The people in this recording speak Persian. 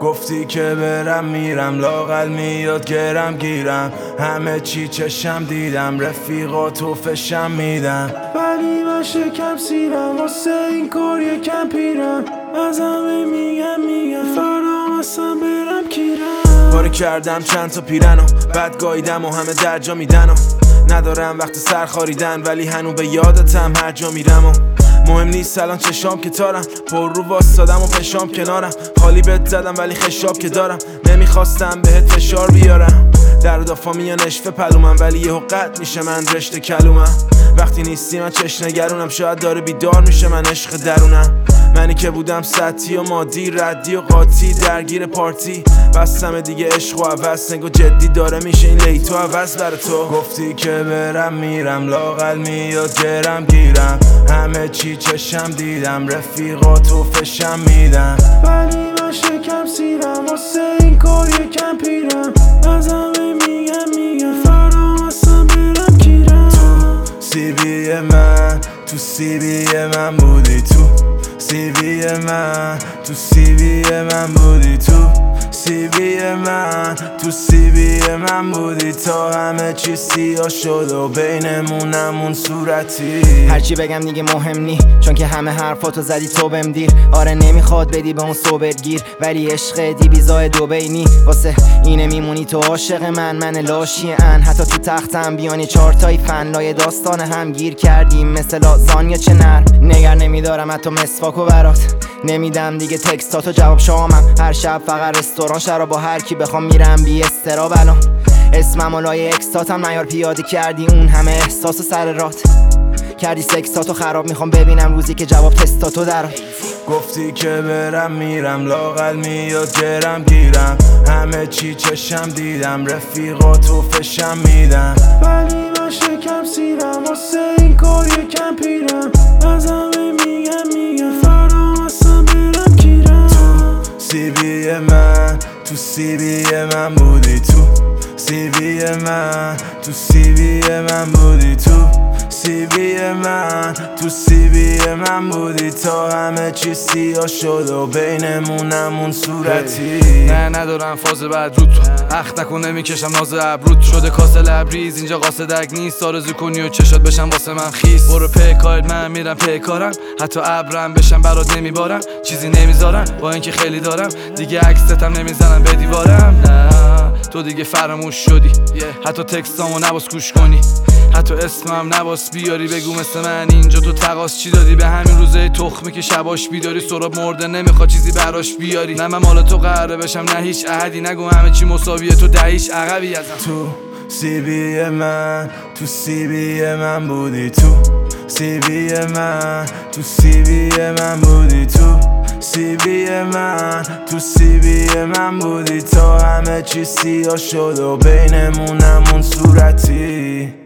گفتی که برم میرم، لااقل میاد گرم گیرم. همه چی چشم دیدم، رفیقاتو فشم میدم، ولی من شکم سیرم. واسه این کار یکم پیرم، از همه میگم فردا اصلا برم کیرم. پاره کردم چند تا پیرنو، بعد گاییدم و همه درجا میدن و ندارم وقت سر خاریدن، ولی هنو به یادتم هر جا میرم و مهم نیست الان چشام که تارم، پر رو واسادم و پشام کنارم. خالی بهت زدم ولی خشاب که دارم، نمیخواستم بهت فشار بیارم. در دافا میان اشفه پلومم، ولی یهو قطع میشه من رشته کلومم. وقتی نیستی من چشم نگرونم، شاید داره بیدار میشه من عشق درونم. منی که بودم سطحی و مادی، ردی و قاطی، درگیر پارتی. بستم دیگه عشق و عوض، نگو جدی داره میشه این لیتو عوض برا تو. گفتی که برم میرم، لااقل میاد گرم گیرم. همه چی چشم دیدم، رفیقاتو فشم میدم، ولی من شکم سیرم. واسه این کار یکم پیرم، از همه میگم فردا اصلا برم کیرم. تو سیبی من، تو سیبی من بودی، تو سیبی من، تو سیبی من بودی، تو سیبی من، تو سیبی من بودی، تا همه چی سیاه شد و بینمونم اون صورتی. هرچی بگم دیگه مهم نی، چون که همه حرفاتو زدی تو بهم دیر. آره نمیخواد بدی به اون سوبرگیر، ولی عشق دی بیزای دوبینی. واسه اینه میمونی تو عاشق من لاشی ان. حتی تو تختم بیانی چارتای فن، لای داستان هم گیر کردیم مثل لازان یا چه نر. نگر نمیدارم حتی مسواکو برات، نمیدم دیگه تکستاتو جواب شامم. هر شب فقط رستوران شراب، با هر کی بخوام میرم بی استراب. الان اسمم و لای اکستاتم نیار، پیاده کردی اون همه احساس و سر رات، کردی سکساتو خراب. میخوام ببینم روزی که جواب تستاتو درات. گفتی که برم میرم، لااقل میاد گرم گیرم. همه چی چشم دیدم، رفیقاتو فشم میدم، ولی من شکم سیرم. واسه این کار یکم پیرم، از همه میگم فردا اصلا برم کیرم. تو سیبی من، تو سیبی من بودی، تو سیبی من، تو سیبی من بودی، تو سیبی من، تو سیبی من بودی، تا همه چی سیاه شد و بینمونم اون صورتی. نه ندارم فاز بعد رو تو، اخت نکنه میکشم ناز ابرود. شده کاسه لبریز اینجا قاصدک نیست، آرزو کنی و چشات بشم واسه من خیس. برو پیکارت من میرم پیکارم، حتی ابرم بشم برات نمیبارم. چیزی نمیذارم با اینکه خیلی دارم، دیگه عکستم نمیزنم به دیوارم. نه تو دیگه فراموش شدی، حتی تکستامو نباس گوش کنی، حتی اسمم نباس بیاری. بگو مثل من اینجا تو تقاس چی دادی به همین روزه تخمی که شباش بیداری. سراب مرده نمیخواد چیزی براش بیاری. نه من مال تو قراره بشم، نه هیچ عهدی. نگو همه چی مساویه، تو دهیش عقبی ازم. تو سیبی من، تو سیبی من بودی، تو سیبی من، تو سیبی من بودی، تو سیبی من، تو سیبی من بودی، تا همه چی سیاه شد و بینمونم اون صورتی.